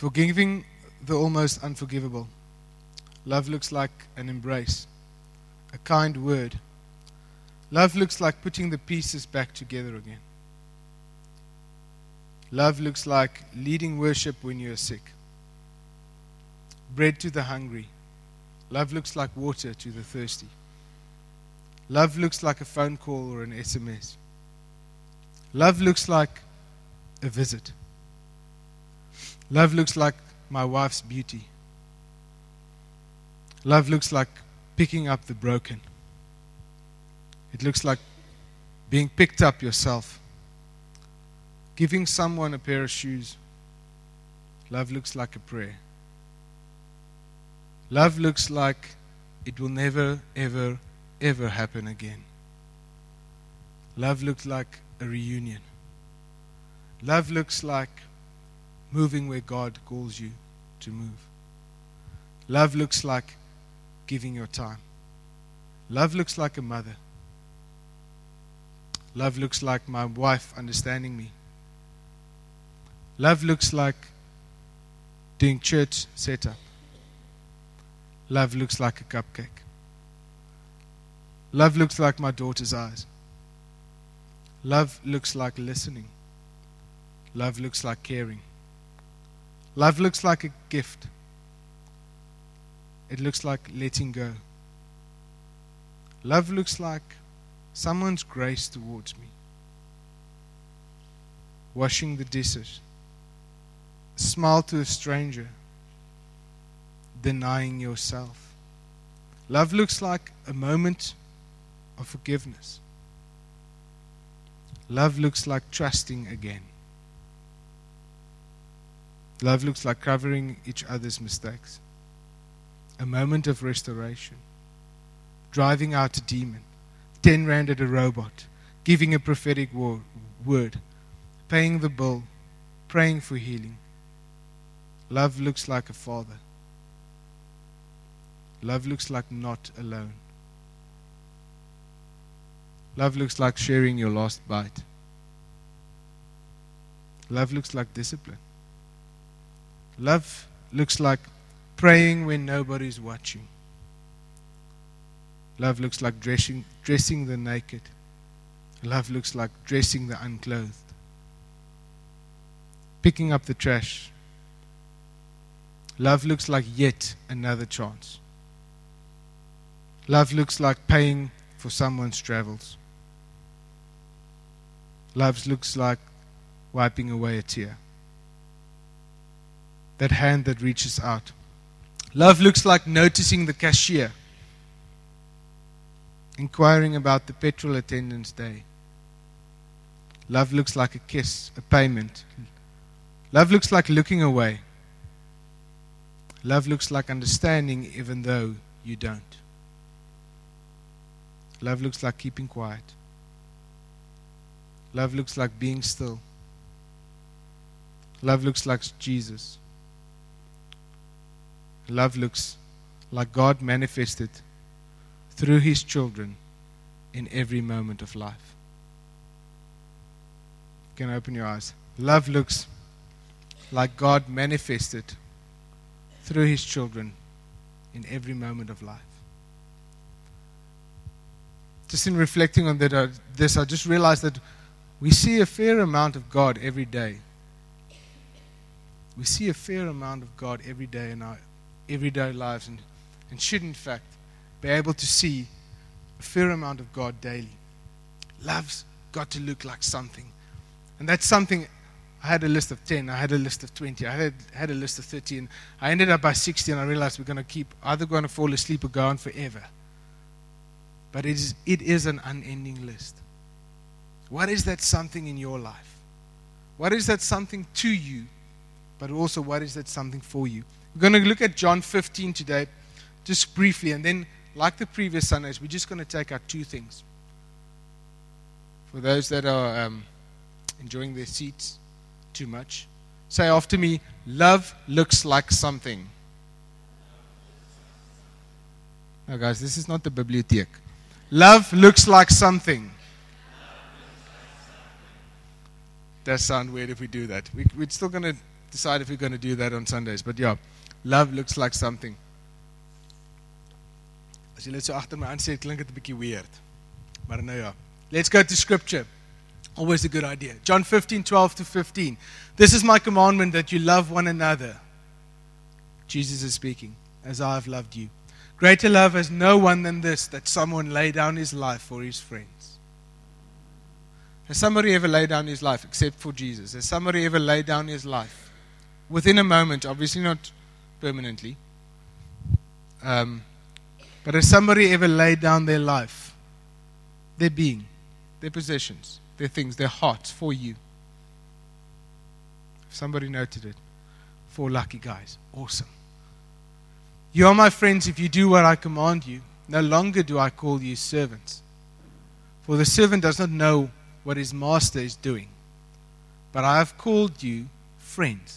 Forgiving the almost unforgivable. Love looks like an embrace, a kind word. Love looks like putting the pieces back together again. Love looks like leading worship when you are sick. Bread to the hungry. Love looks like water to the thirsty. Love looks like a phone call or an SMS. Love looks like a visit. Love looks like my wife's beauty. Love looks like picking up the broken. It looks like being picked up yourself. Giving someone a pair of shoes. Love looks like a prayer. Love looks like it will never, ever, ever happen again. Love looks like a reunion. Love looks like moving where God calls you to move. Love looks like giving your time. Love looks like a mother. Love looks like my wife understanding me. Love looks like doing church setup. Love looks like a cupcake. Love looks like my daughter's eyes. Love looks like listening. Love looks like caring. Love looks like a gift. It looks like letting go. Love looks like someone's grace towards me. Washing the dishes. A smile to a stranger. Denying yourself. Love looks like a moment of forgiveness. Love looks like trusting again. Love looks like covering each other's mistakes. A moment of restoration. Driving out a demon. 10 rand at a robot. Giving a prophetic word. Paying the bill. Praying for healing. Love looks like a father. Love looks like not alone. Love looks like sharing your last bite. Love looks like discipline. Love looks like praying when nobody's watching. Love looks like dressing the naked. Love looks like dressing the unclothed. Picking up the trash. Love looks like yet another chance. Love looks like paying for someone's travels. Love looks like wiping away a tear. That hand that reaches out. Love looks like noticing the cashier. Inquiring about the petrol attendant's day. Love looks like a kiss, a payment. Love looks like looking away. Love looks like understanding even though you don't. Love looks like keeping quiet. Love looks like being still. Love looks like Jesus. Love looks like God manifested through His children in every moment of life. You can open your eyes. Love looks like God manifested through His children in every moment of life. Just in reflecting on this, I just realized that we see a fair amount of God every day. We see a fair amount of God every day in our everyday lives and should in fact be able to see a fair amount of God daily. Love's got to look like something. And that's something. I had a list of 10, I had a list of 20, I had a list of 30, and I ended up by 60, and I realized we're going to either going to fall asleep or go on forever. But it is an unending list. What is that something in your life? What is that something to you? But also, what is that something for you? We're going to look at John 15 today, just briefly, and then, like the previous Sundays, we're just going to take out two things. For those that are enjoying their seats too much, say after me, love looks like something. No, guys, this is not the bibliothèque. Love looks like something. Does sound weird if we do that. We're still going to decide if we're going to do that on Sundays. But yeah, love looks like something. As jy net so agter my aan sê, klink dit 'n bietjie weird. Maar nou ja. Let's go to scripture. Always a good idea. John 15:12-15. This is my commandment, that you love one another. Jesus is speaking. As I have loved you. Greater love has no one than this, that someone lay down his life for his friends. Has somebody ever laid down his life except for Jesus? Has somebody ever laid down his life? Within a moment, obviously not permanently. But has somebody ever laid down their life, their being, their possessions, their things, their hearts for you? Somebody noted it. 4 lucky guys. Awesome. You are my friends if you do what I command you. No longer do I call you servants. For the servant does not know what his master is doing. But I have called you friends.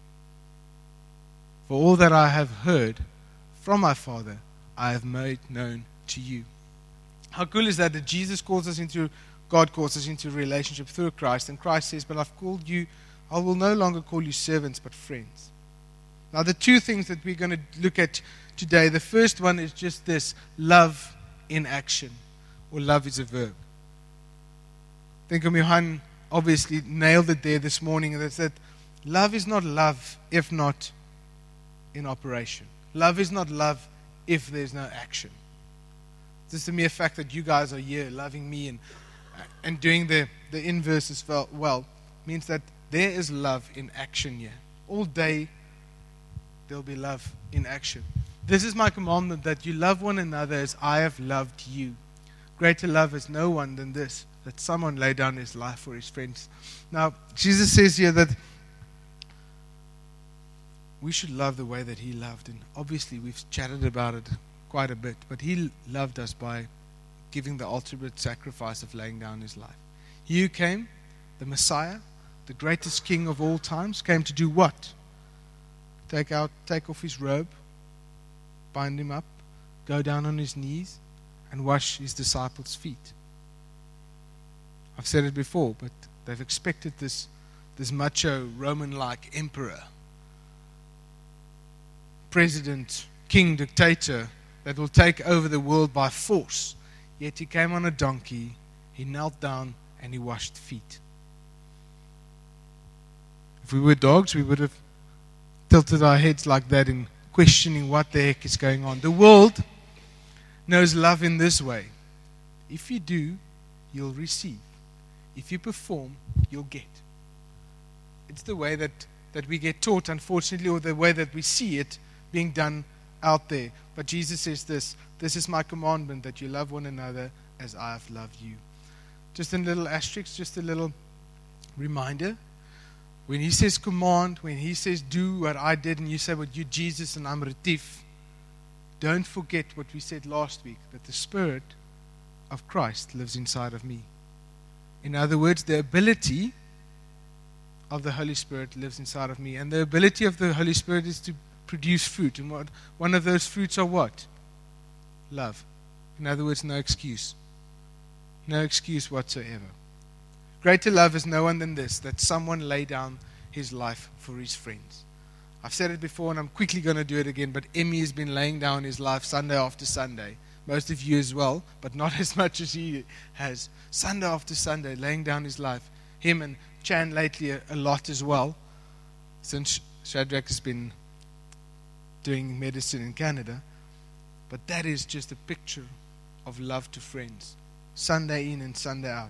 For all that I have heard from my Father, I have made known to you. How cool is that Jesus calls us into, God calls us into a relationship through Christ. And Christ says, but I've called you, I will no longer call you servants, but friends. Now, the 2 things that we're going to look at today, the first one is just this, love in action, or love is a verb. I think Johan obviously nailed it there this morning, and that's that love is not love if not in operation. Love is not love if there's no action. Just the mere fact that you guys are here loving me and doing the inverse as well means that there is love in action here. All day, there'll be love in action. This is my commandment, that you love one another as I have loved you. Greater love has no one than this, that someone lay down his life for his friends. Now, Jesus says here that we should love the way that he loved. And obviously, we've chatted about it quite a bit. But he loved us by giving the ultimate sacrifice of laying down his life. He who came, the Messiah, the greatest king of all times, came to do what? Take off his robe, bind him up, go down on his knees, and wash his disciples' feet. I've said it before, but they've expected this macho Roman-like emperor, president, king, dictator that will take over the world by force. Yet he came on a donkey, he knelt down, and he washed feet. If we were dogs, we would have tilted our heads like that in questioning what the heck is going on. The world knows love in this way. If you do, you'll receive. If you perform, you'll get. It's the way that we get taught, unfortunately, or the way that we see it being done out there. But Jesus says this is my commandment, that you love one another as I have loved you. Just a little asterisk, just a little reminder. When he says command, when he says do what I did, and you say, well, you Jesus and I'm Retief, don't forget what we said last week, that the Spirit of Christ lives inside of me. In other words, the ability of the Holy Spirit lives inside of me. And the ability of the Holy Spirit is to produce fruit. And one of those fruits are what? Love. In other words, no excuse. No excuse whatsoever. Greater love is no one than this, that someone lay down his life for his friends. I've said it before and I'm quickly going to do it again, but Emmy has been laying down his life Sunday after Sunday. Most of you as well, but not as much as he has. Sunday after Sunday, laying down his life. Him and Chan lately a lot as well, since Shadrach has been doing medicine in Canada. But that is just a picture of love to friends. Sunday in and Sunday out.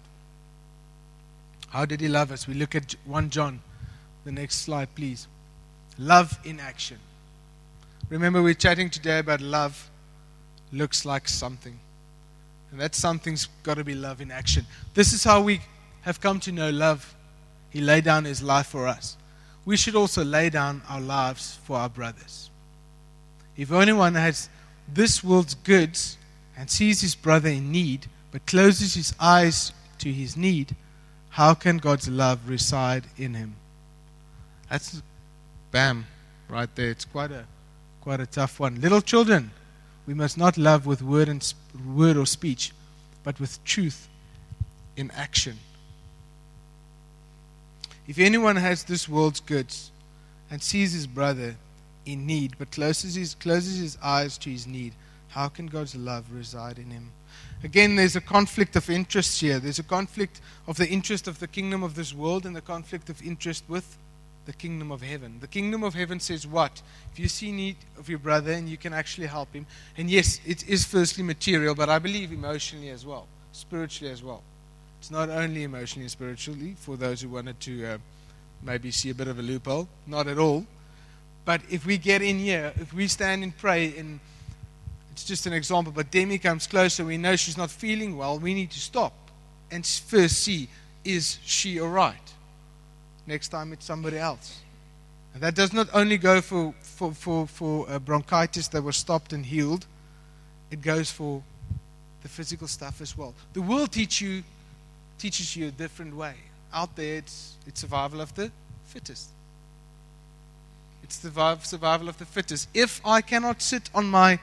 How did he love us? We look at 1 John. The next slide, please. Love in action. Remember, we're chatting today about love looks like something. And that something's got to be love in action. This is how we have come to know love. He laid down his life for us. We should also lay down our lives for our brothers. If anyone has this world's goods and sees his brother in need, but closes his eyes to his need, how can God's love reside in him? That's bam, right there. It's quite a tough one. Little children, we must not love with word or speech, but with truth in action. If anyone has this world's goods and sees his brother in need, but closes his eyes to his need, how can God's love reside in him? Again, there's a conflict of interests here. There's a conflict of the interest of the kingdom of this world and the conflict of interest with the kingdom of heaven. The kingdom of heaven says what? If you see need of your brother and you can actually help him, and yes, it is firstly material, but I believe emotionally as well, spiritually as well. It's not only emotionally and spiritually for those who wanted to maybe see a bit of a loophole. Not at all. But if we get in here, if we stand and pray, and it's just an example, but Demi comes closer, we know she's not feeling well, we need to stop and first see, is she all right? Next time it's somebody else. And that does not only go for bronchitis that was stopped and healed, it goes for the physical stuff as well. The world teaches you a different way. Out there, it's survival of the fittest. It's the survival of the fittest. If I cannot sit on my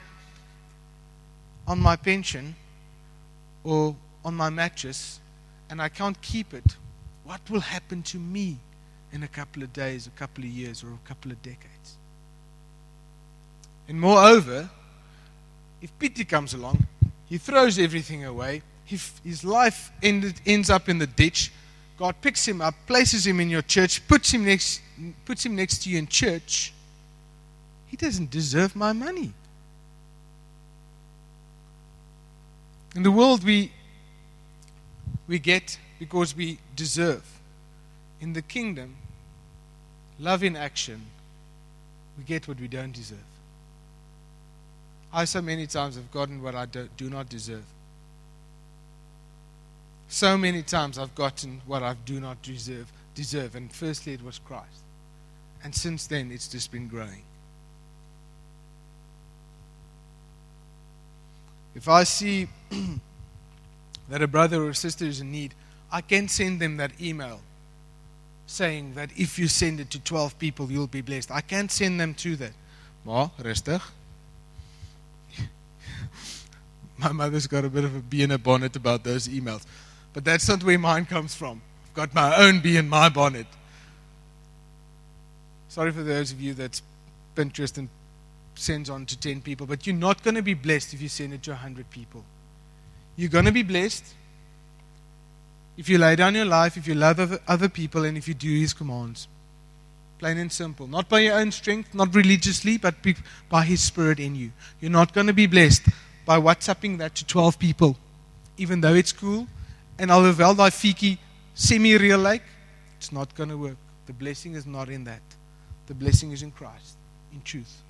pension or on my mattress and I can't keep it, what will happen to me in a couple of days, a couple of years, or a couple of decades? And moreover, if Pity comes along, he throws everything away, his life ends up in the ditch, God picks him up, places him in your church, puts him next to you in church, he doesn't deserve my money. In the world we get because we deserve. In the kingdom, love in action, we get what we don't deserve. I so many times have gotten what I do not deserve. So many times I've gotten what I do not deserve. And firstly it was Christ. And since then it's just been growing. If I see that a brother or a sister is in need, I can send them that email saying that if you send it to 12 people, you'll be blessed. I can't send them to that. Maar, rustig. My mother's got a bit of a bee in her bonnet about those emails. But that's not where mine comes from. I've got my own bee in my bonnet. Sorry for those of you that's Pinterest and sends on to 10 people, but you're not going to be blessed if you send it to 100 people. You're going to be blessed if you lay down your life, if you love other people, and if you do His commands. Plain and simple. Not by your own strength, not religiously, but by His Spirit in you. You're not going to be blessed by WhatsApping that to 12 people, even though it's cool. And alhoewel daai fietjie semi-real like, it's not going to work. The blessing is not in that. The blessing is in Christ, in truth.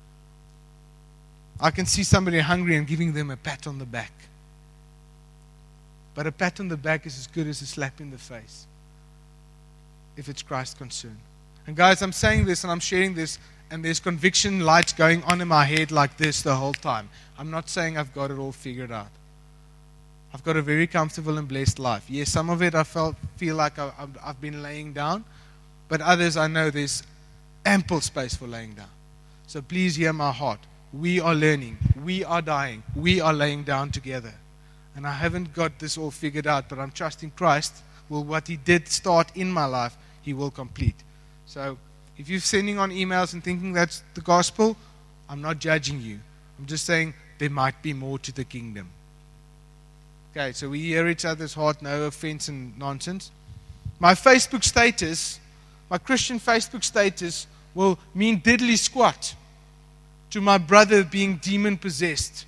I can see somebody hungry and giving them a pat on the back. But a pat on the back is as good as a slap in the face, if it's Christ concerned. And guys, I'm saying this and I'm sharing this, and there's conviction lights going on in my head like this the whole time. I'm not saying I've got it all figured out. I've got a very comfortable and blessed life. Yes, some of it I feel like I've been laying down, but others I know there's ample space for laying down. So please hear my heart. We are learning. We are dying. We are laying down together. And I haven't got this all figured out, but I'm trusting Christ. Well, what He did start in my life, He will complete. So if you're sending on emails and thinking that's the gospel, I'm not judging you. I'm just saying there might be more to the kingdom. Okay, so we hear each other's heart, no offense and nonsense. My Facebook status, my Christian Facebook status, will mean diddly squat to my brother being demon-possessed,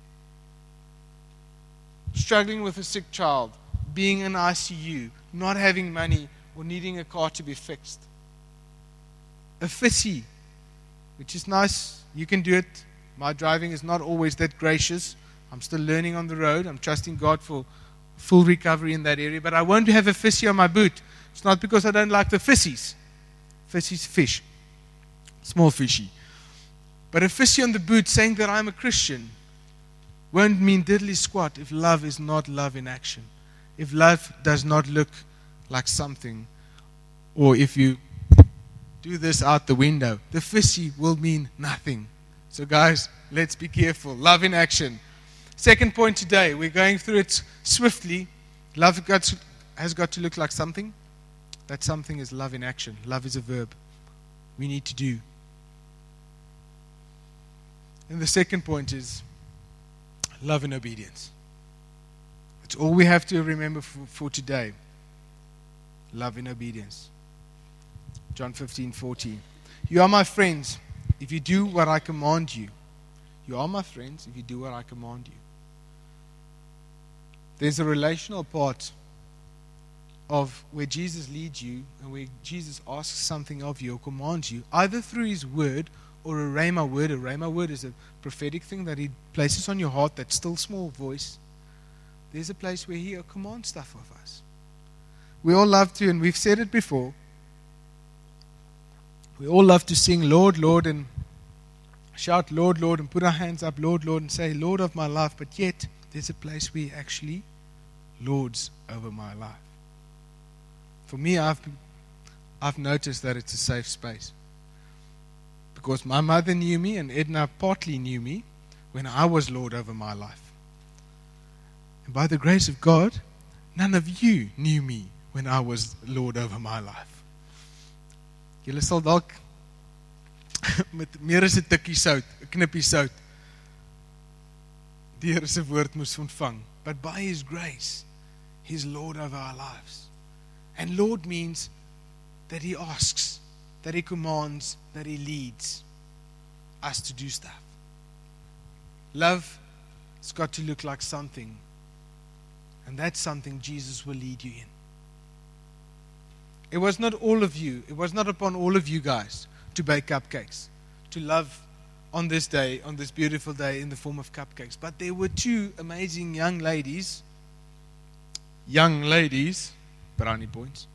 struggling with a sick child, being in ICU, not having money, or needing a car to be fixed. A fissy, which is nice, you can do it. My driving is not always that gracious. I'm still learning on the road. I'm trusting God for full recovery in that area. But I won't have a fissy on my boot. It's not because I don't like the fissies. Fissy's fish. Small fishy. But a fissy on the boot saying that I'm a Christian won't mean diddly squat if love is not love in action. If love does not look like something. Or if you do this out the window, the fissy will mean nothing. So guys, let's be careful. Love in action. Second point today, we're going through it swiftly. Love has got to look like something. That something is love in action. Love is a verb. we need to do. And the second point is love and obedience. It's all we have to remember for today. Love and obedience. John 15:14. You are my friends if you do what I command you. You are my friends if you do what I command you. There's a relational part of where Jesus leads you and where Jesus asks something of you or commands you, either through His word or a rhema word. A rhema word is a prophetic thing that He places on your heart, that still small voice. There's a place where He commands stuff of us. We all love to, and we've said it before, we all love to sing Lord, Lord, and shout Lord, Lord, and put our hands up, Lord, Lord, and say Lord of my life, but yet there's a place where He actually lords over my life. For me, I've noticed that it's a safe space. Because my mother knew me, and Edna partly knew me when I was Lord over my life. And by the grace of God, none of you knew me when I was Lord over my life. Julle sal dalk met meer as 'n tikkie sout, 'n knippie sout, die Here se woord moes ontvang. But by His grace, He's Lord over our lives. And Lord means that He asks, that He commands, that He leads us to do stuff. Love has got to look like something. And that's something Jesus will lead you in. It was not all of you, it was not upon all of you guys to bake cupcakes, to love on this day, on this beautiful day in the form of cupcakes. But there were two amazing young ladies, brownie points,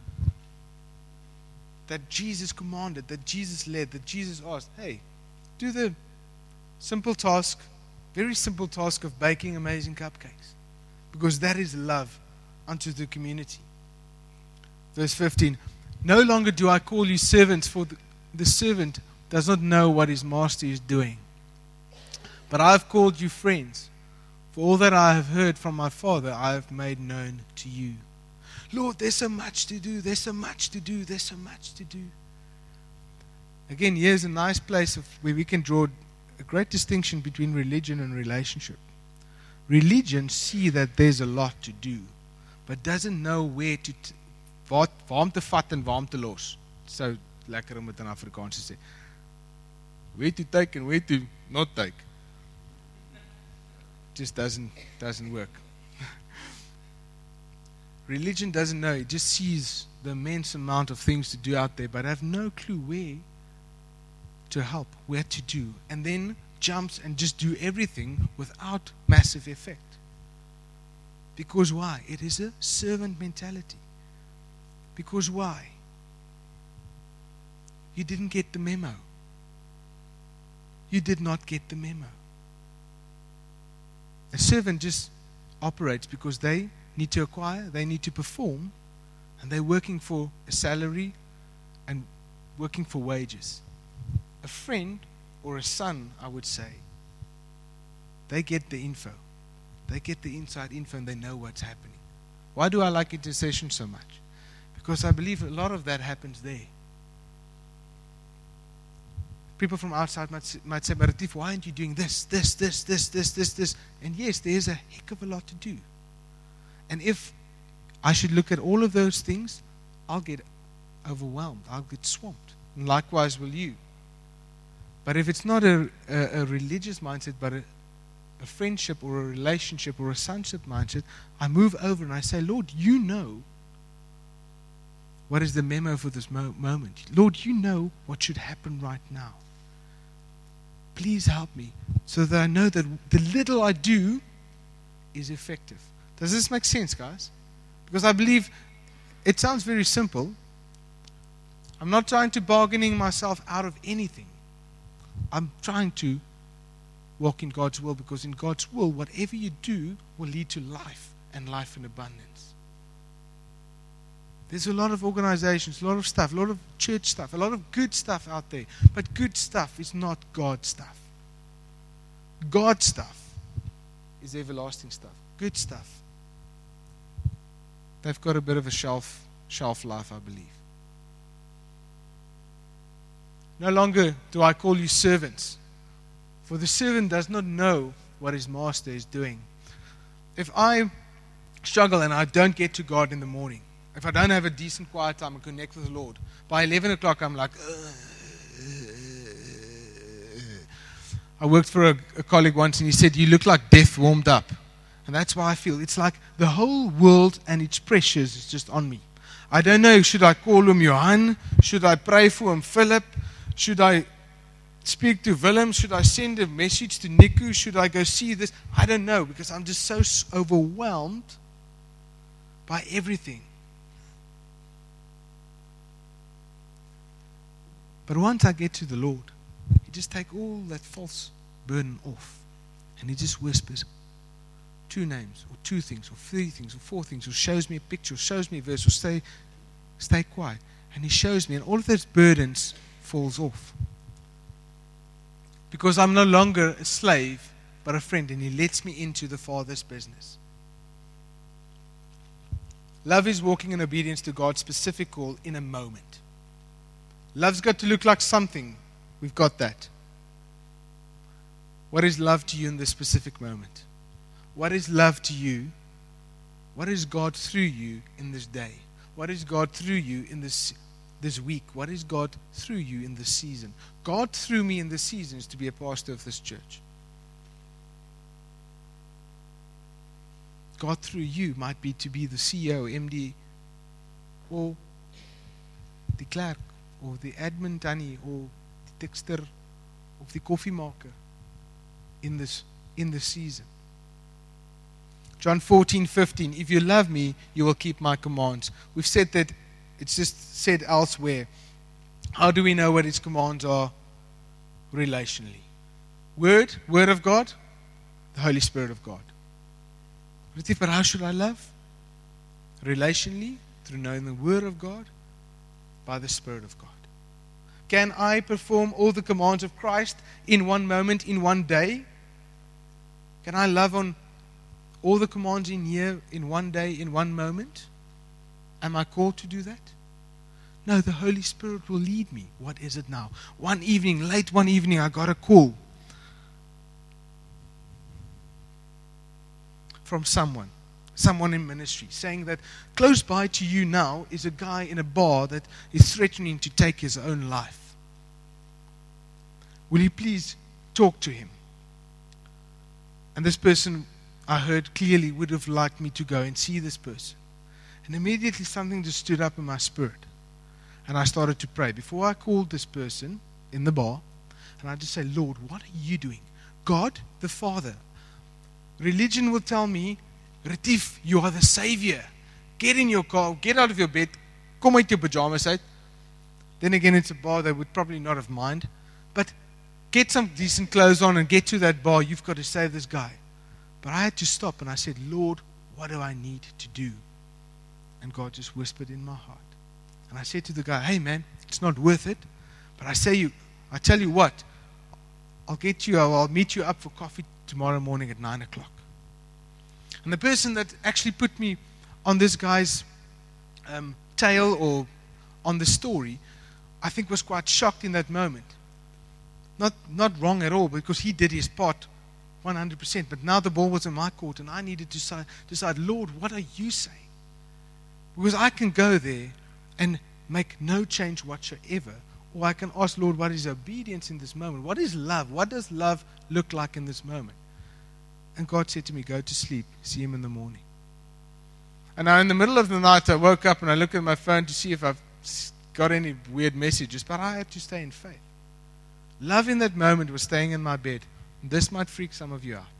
that Jesus commanded, that Jesus led, that Jesus asked, hey, do the simple task, very simple task of baking amazing cupcakes. Because that is love unto the community. Verse 15, no longer do I call you servants, for the servant does not know what his master is doing. But I have called you friends, for all that I have heard from my Father I have made known to you. Lord, there's so much to do, there's so much to do, there's so much to do. Again, here's a nice place where we can draw a great distinction between religion and relationship. Religion see that there's a lot to do, but doesn't know where to waar om te vat en waar om te los. So lekker om dit in Afrikaans te sê. Where to take and where to not take. Just doesn't work. Religion doesn't know. It just sees the immense amount of things to do out there, but have no clue where to help, where to do, and then jumps and just do everything without massive effect. Because why? It is a servant mentality. Because why? You didn't get the memo. You did not get the memo. A servant just operates because they need to acquire, they need to perform, and they're working for a salary and working for wages. A friend or a son, I would say, they get the info. They get the inside info and they know what's happening. Why do I like intercession so much? Because I believe a lot of that happens there. People from outside might say, but Retief, why aren't you doing this? And yes, there's a heck of a lot to do. And if I should look at all of those things, I'll get overwhelmed. I'll get swamped. And likewise will you. But if it's not a religious mindset, but a friendship or a relationship or a sonship mindset, I move over and I say, Lord, you know what is the memo for this moment. Lord, you know what should happen right now. Please help me so that I know that the little I do is effective. Does this make sense, guys? Because I believe it sounds very simple. I'm not trying to bargaining myself out of anything. I'm trying to walk in God's will, because in God's will, whatever you do will lead to life and life in abundance. There's a lot of organizations, a lot of stuff, a lot of church stuff, a lot of good stuff out there. But good stuff is not God stuff. God stuff is everlasting stuff. Good stuff, they've got a bit of a shelf life, I believe. No longer do I call you servants, for the servant does not know what his master is doing. If I struggle and I don't get to God in the morning, if I don't have a decent quiet time and connect with the Lord, by 11 o'clock I'm like, I worked for a colleague once and he said, you look like death warmed up. And that's why I feel. It's like the whole world and its pressures is just on me. I don't know, should I call him Johan? Should I pray for him Philip? Should I speak to Willem? Should I send a message to Niku? Should I go see this? I don't know, because I'm just so overwhelmed by everything. But once I get to the Lord, He just takes all that false burden off. And He just whispers 2 names, or 2 things, or 3 things, or 4 things, or shows me a picture, or shows me a verse, or stay quiet. And He shows me, and all of those burdens falls off. Because I'm no longer a slave, but a friend, and He lets me into the Father's business. Love is walking in obedience to God's specific call in a moment. Love's got to look like something. We've got that. What is love to you in this specific moment? What is love to you? What is God through you in this day? What is God through you in this week? What is God through you in this season? God through me in this season is to be a pastor of this church. God through you might be to be the CEO, MD, or the clerk, or the admin tannie, or the texter, or the koffiemaker in this season. John 14:15, if you love me, you will keep my commands. We've said that, it's just said elsewhere. How do we know what His commands are? Relationally. Word of God, the Holy Spirit of God. But how should I love? Relationally, through knowing the Word of God, by the Spirit of God. Can I perform all the commands of Christ in one moment, in one day? Can I love on all the commands in here in one day, in one moment? Am I called to do that? No, the Holy Spirit will lead me. What is it now? Late one evening, I got a call from someone in ministry, saying that close by to you now is a guy in a bar that is threatening to take his own life. Will you please talk to him? And this person, I heard clearly, would have liked me to go and see this person. And immediately something just stood up in my spirit. And I started to pray. Before I called this person in the bar, and I just say, Lord, what are you doing? God, the Father. Religion will tell me, Retief, you are the Savior. Get in your car, get out of your bed, come uit your pajamas uit. Then again, it's a bar, they would probably not have mind. But get some decent clothes on and get to that bar. You've got to save this guy. But I had to stop and I said, Lord, what do I need to do? And God just whispered in my heart. And I said to the guy, hey man, it's not worth it. But I tell you what, I'll meet you up for coffee tomorrow morning at 9 o'clock. And the person that actually put me on this guy's tail or on the story, I think was quite shocked in that moment. Not wrong at all, because he did his part 100%. But now the ball was in my court and I needed to decide, Lord, what are you saying? Because I can go there and make no change whatsoever. Or I can ask, Lord, what is obedience in this moment? What is love? What does love look like in this moment? And God said to me, go to sleep. See Him in the morning. And now in the middle of the night, I woke up and I looked at my phone to see if I've got any weird messages. But I had to stay in faith. Love in that moment was staying in my bed. And this might freak some of you out.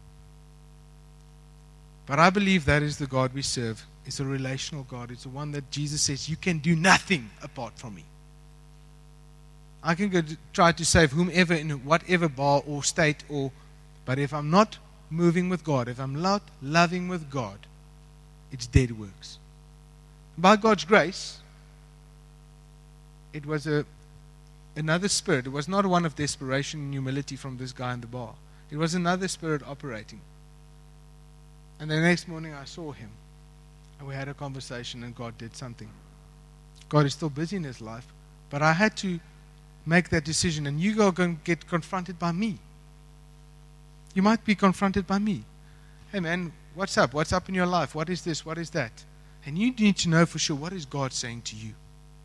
But I believe that is the God we serve. It's a relational God. It's the one that Jesus says, you can do nothing apart from me. I can go try to save whomever in whatever bar or state, but if I'm not moving with God, if I'm not loving with God, it's dead works. By God's grace, it was another spirit. It was not one of desperation and humility from this guy in the bar. It was another spirit operating. And the next morning I saw him. And we had a conversation and God did something. God is still busy in his life. But I had to make that decision and you are going to get confronted by me. You might be confronted by me. Hey man, what's up? What's up in your life? What is this? What is that? And you need to know for sure, what is God saying to you?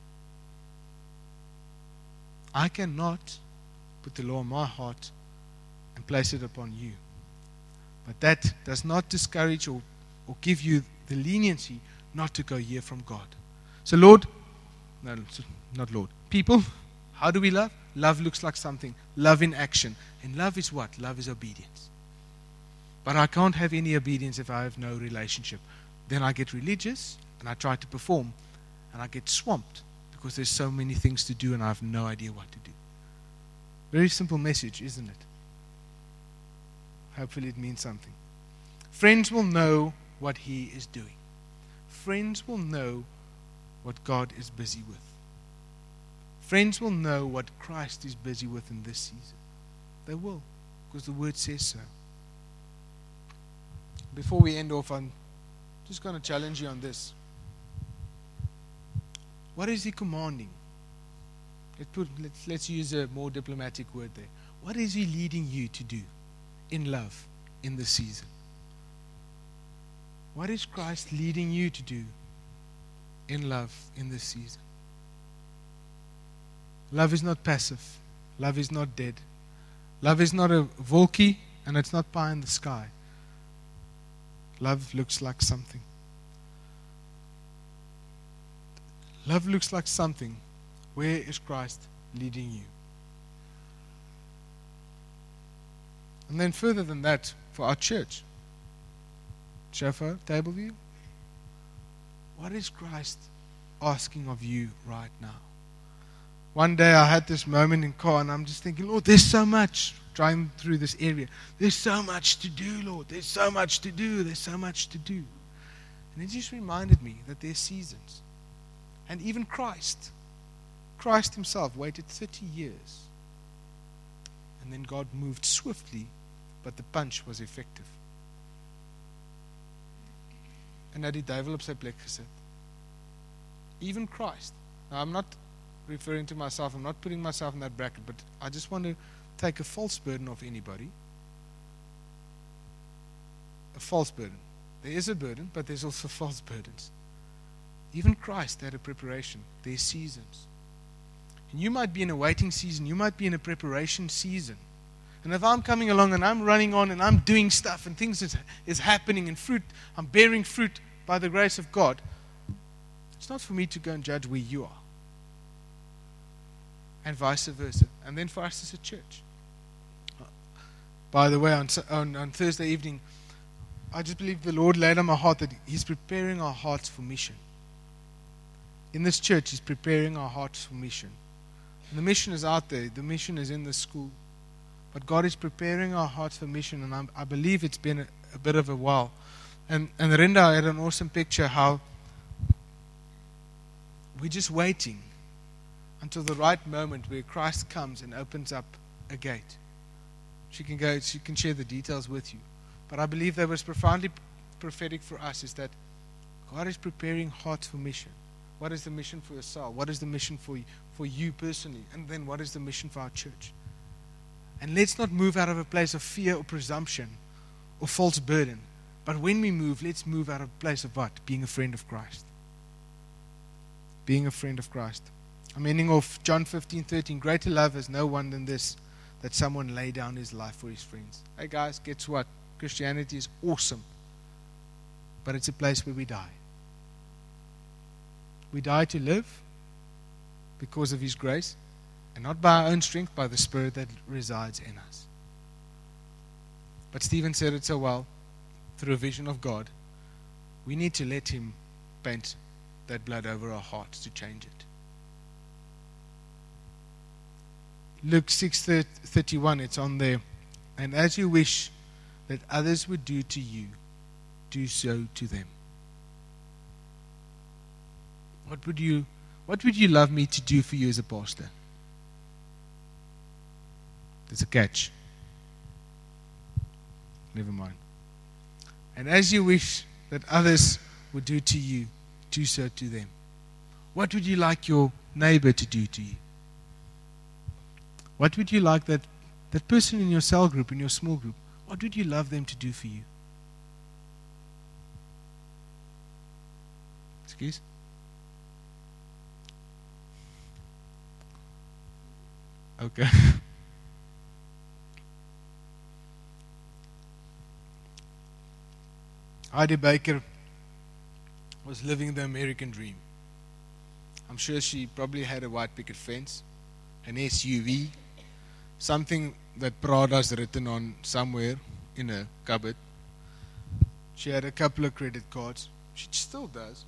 I cannot put the law in my heart and place it upon you. But that does not discourage or give you the leniency not to go hear from God. So people, how do we love? Love looks like something. Love in action. And love is what? Love is obedience. But I can't have any obedience if I have no relationship. Then I get religious and I try to perform and I get swamped because there's so many things to do and I have no idea what to do. Very simple message, isn't it? Hopefully it means something. Friends will know what He is doing. Friends will know what God is busy with. Friends will know what Christ is busy with in this season. They will, because the Word says so. Before we end off, I'm just going to challenge you on this. What is He commanding? Let's use a more diplomatic word there. What is He leading you to do in love in this season? What is Christ leading you to do in love in this season? Love is not passive. Love is not dead. Love is not a volky and it's not pie in the sky. Love looks like something. Love looks like something. Where is Christ leading you? And then further than that, for our church, Shofar, Table View, what is Christ asking of you right now? One day I had this moment in car and I'm just thinking, Lord, there's so much driving through this area. There's so much to do, Lord. There's so much to do. There's so much to do. And it just reminded me that there's seasons. And even Christ Himself waited 30 years. And then God moved swiftly, but the punch was effective. En dat die duiwel op sy plek gesit. Even Christ. Now I'm not referring to myself, I'm not putting myself in that bracket, but I just want to take a false burden off anybody. A false burden. There is a burden, but there's also false burdens. Even Christ had a preparation. There's seasons. And you might be in a waiting season, you might be in a preparation season. And if I'm coming along and I'm running on and I'm doing stuff and things is happening and fruit, I'm bearing fruit by the grace of God, it's not for me to go and judge where you are. And vice versa. And then for us as a church. By the way, on Thursday evening, I just believe the Lord laid on my heart that He's preparing our hearts for mission. In this church, He's preparing our hearts for mission. And the mission is out there. The mission is in the school. But God is preparing our hearts for mission, and I believe it's been a bit of a while. And Rinda had an awesome picture how we're just waiting until the right moment where Christ comes and opens up a gate. She can share the details with you. But I believe that was profoundly prophetic for us, is that God is preparing hearts for mission. What is the mission for your soul? What is the mission for you personally? And then what is the mission for our church? And let's not move out of a place of fear or presumption or false burden. But when we move, let's move out of a place of what? Being a friend of Christ. Being a friend of Christ. I'm ending off John 15:13. Greater love has no one than this, that someone lay down his life for his friends. Hey guys, guess what? Christianity is awesome. But it's a place where we die. We die to live because of His grace. And not by our own strength, by the Spirit that resides in us. But Stephen said it so well, through a vision of God, we need to let Him paint that blood over our hearts to change it. Luke 6:31, it's on there. And as you wish that others would do to you, do so to them. What would you love me to do for you as a pastor? There's a catch. Never mind. And as you wish that others would do to you, do so to them. What would you like your neighbor to do to you? What would you like that person in your cell group, in your small group, what would you love them to do for you? Excuse? Okay. Heidi Baker was living the American dream. I'm sure she probably had a white picket fence, an SUV, something that Prada's written on somewhere in a cupboard. She had a couple of credit cards. She still does.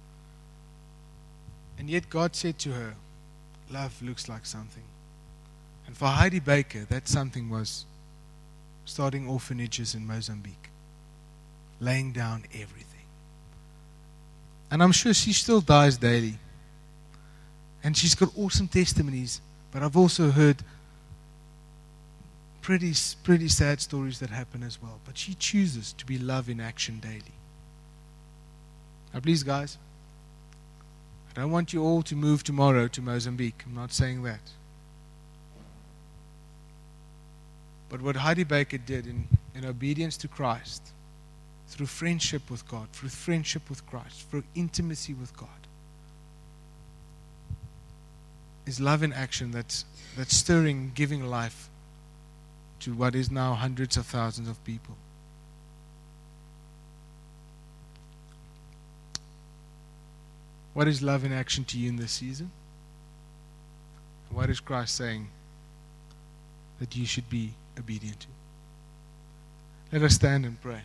And yet God said to her, love looks like something. And for Heidi Baker, that something was starting orphanages in Mozambique, laying down everything. And I'm sure she still dies daily. And she's got awesome testimonies, but I've also heard pretty sad stories that happen as well. But she chooses to be love in action daily. Now please guys, I don't want you all to move tomorrow to Mozambique. I'm not saying that. But what Heidi Baker did in obedience to Christ, through friendship with God, through friendship with Christ, through intimacy with God, is love in action that's stirring, giving life to what is now hundreds of thousands of people. What is love in action to you in this season? What is Christ saying that you should be obedient to? Let us stand and pray.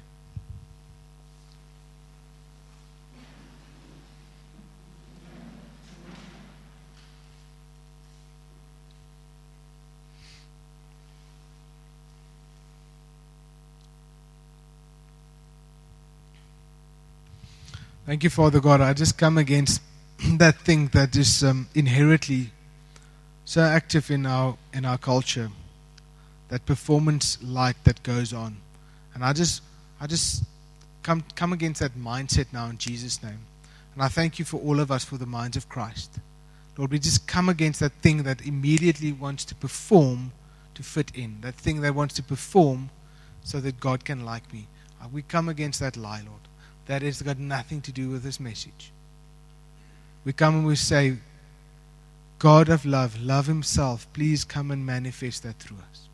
Thank you, Father God. I just come against that thing that is inherently so active in our culture, that performance light that goes on. And I just come against that mindset now in Jesus' name. And I thank you for all of us for the minds of Christ. Lord, we just come against that thing that immediately wants to perform to fit in, that thing that wants to perform so that God can like me. We come against that lie, Lord. That has got nothing to do with this message. We come and we say, God of love, love himself, please come and manifest that through us.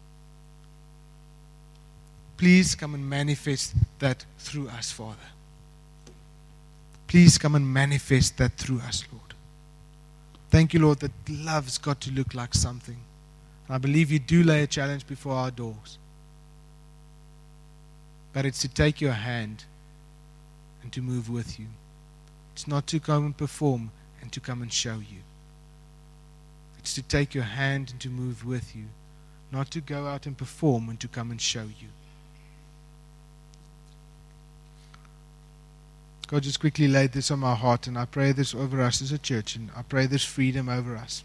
Please come and manifest that through us, Father. Please come and manifest that through us, Lord. Thank you, Lord, that love's got to look like something. And I believe you do lay a challenge before our doors. But it's to take your hand and to move with you. It's not to come and perform and to come and show you. It's to take your hand and to move with you, not to go out and perform and to come and show you. God just quickly laid this on my heart, and I pray this over us as a church, and I pray this freedom over us.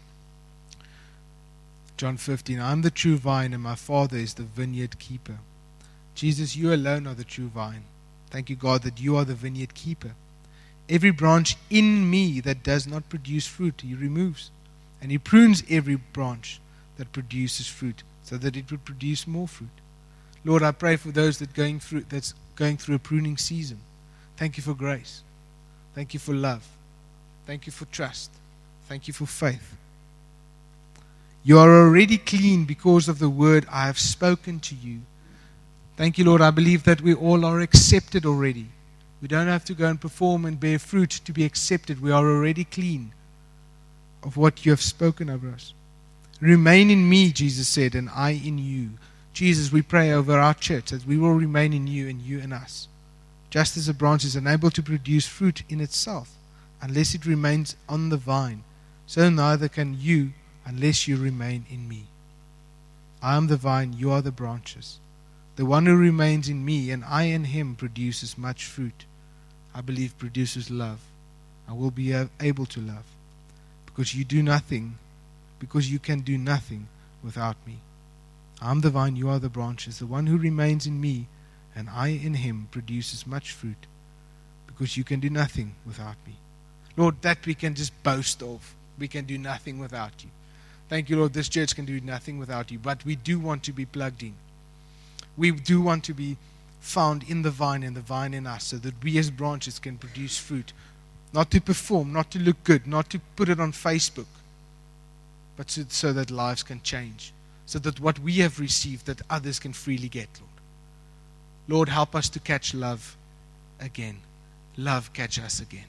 John 15, I am the true vine, and my Father is the vineyard keeper. Jesus, you alone are the true vine. Thank you, God, that you are the vineyard keeper. Every branch in me that does not produce fruit, he removes. And he prunes every branch that produces fruit, so that it would produce more fruit. Lord, I pray for those that's going through a pruning season. Thank you for grace. Thank you for love. Thank you for trust. Thank you for faith. You are already clean because of the word I have spoken to you. Thank you, Lord. I believe that we all are accepted already. We don't have to go and perform and bear fruit to be accepted. We are already clean of what you have spoken over us. Remain in me, Jesus said, and I in you. Jesus, we pray over our church that we will remain in you and you in us. Just as a branch is unable to produce fruit in itself unless it remains on the vine, so neither can you unless you remain in me. I am the vine, you are the branches. The one who remains in me and I in him produces much fruit. I believe produces love. I will be able to love. Because you can do nothing without me. I am the vine, you are the branches. The one who remains in me and I in him produces much fruit. Because you can do nothing without me. Lord, that we can just boast of. We can do nothing without you. Thank you, Lord, this church can do nothing without you, but we do want to be plugged in. We do want to be found in the vine and the vine in us, so that we as branches can produce fruit. Not to perform, not to look good, not to put it on Facebook, but so that lives can change. So that what we have received, that others can freely get, Lord. Lord, help us to catch love again. Love catch us again.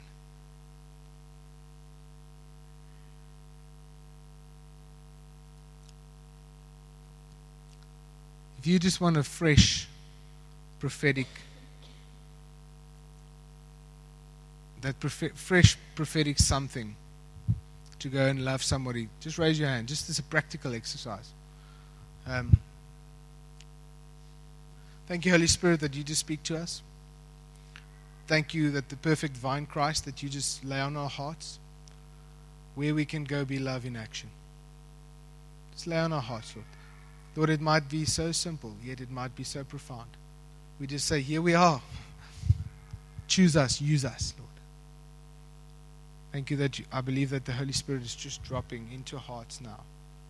If you just want a fresh prophetic, fresh prophetic something to go and love somebody, just raise your hand, just as a practical exercise. Thank you, Holy Spirit, that you just speak to us. Thank you that the perfect vine, Christ, that you just lay on our hearts, where we can go be love in action. Just lay on our hearts, Lord. Lord, it might be so simple, yet it might be so profound. We just say, here we are. Choose us, use us, Lord. Thank you that I believe that the Holy Spirit is just dropping into hearts now.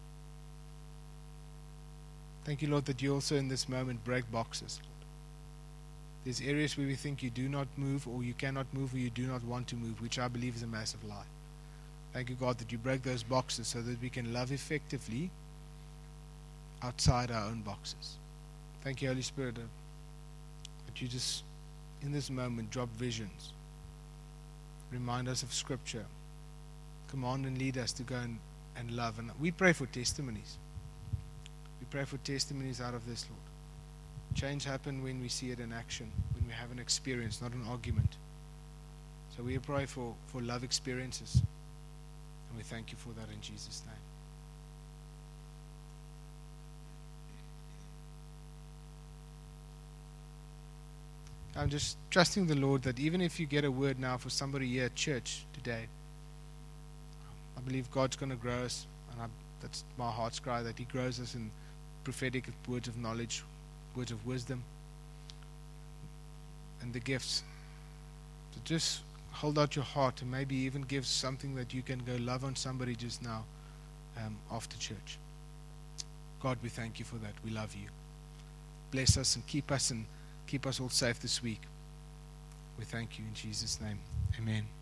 Thank you, Lord, that you also in this moment break boxes, Lord. There's areas where we think you do not move, or you cannot move, or you do not want to move, which I believe is a massive lie. Thank you, God, that you break those boxes so that we can love effectively outside our own boxes. Thank you, Holy Spirit, that you just, in this moment, drop visions. Remind us of Scripture. Command and lead us to go and love. And we pray for testimonies. We pray for testimonies out of this, Lord. Change happens when we see it in action, when we have an experience, not an argument. So we pray for love experiences. And we thank you for that in Jesus' name. I'm just trusting the Lord that even if you get a word now for somebody here at church today, I believe God's going to grow us, and that's my heart's cry, that He grows us in prophetic words of knowledge, words of wisdom, and the gifts. So just hold out your heart and maybe even give something that you can go love on somebody just now after church. God, we thank you for that. We love you. Bless us and keep us all safe this week. We thank you in Jesus' name. Amen.